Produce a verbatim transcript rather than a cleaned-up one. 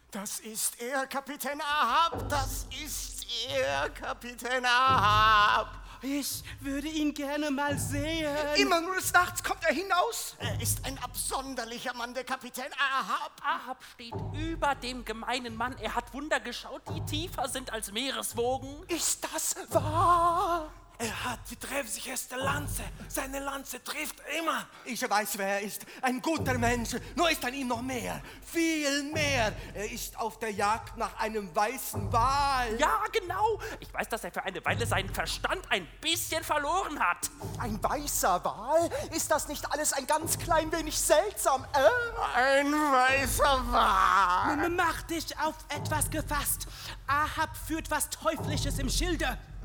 Das ist er, Kapitän Ahab. Das ist er, Kapitän Ahab. Ich würde ihn gerne mal sehen. Immer nur des Nachts kommt er hinaus. Er ist ein absonderlicher Mann, der Kapitän Ahab. Ahab steht über dem gemeinen Mann. Er hat Wunder geschaut, die tiefer sind als Meereswogen. Ist das wahr? Er hat die treffsicherste Lanze. Seine Lanze trifft immer. Ich weiß, wer er ist. Ein guter Mensch. Nur ist an ihm noch mehr. Viel mehr. Er ist auf der Jagd nach einem weißen Wal. Ja, genau. Ich weiß, dass er für eine Weile seinen Verstand ein bisschen verloren hat. Ein weißer Wal? Ist das nicht alles ein ganz klein wenig seltsam? Äh? Ein weißer Wal. Mach dich auf etwas gefasst. Ahab führt was Teuflisches im Schilde.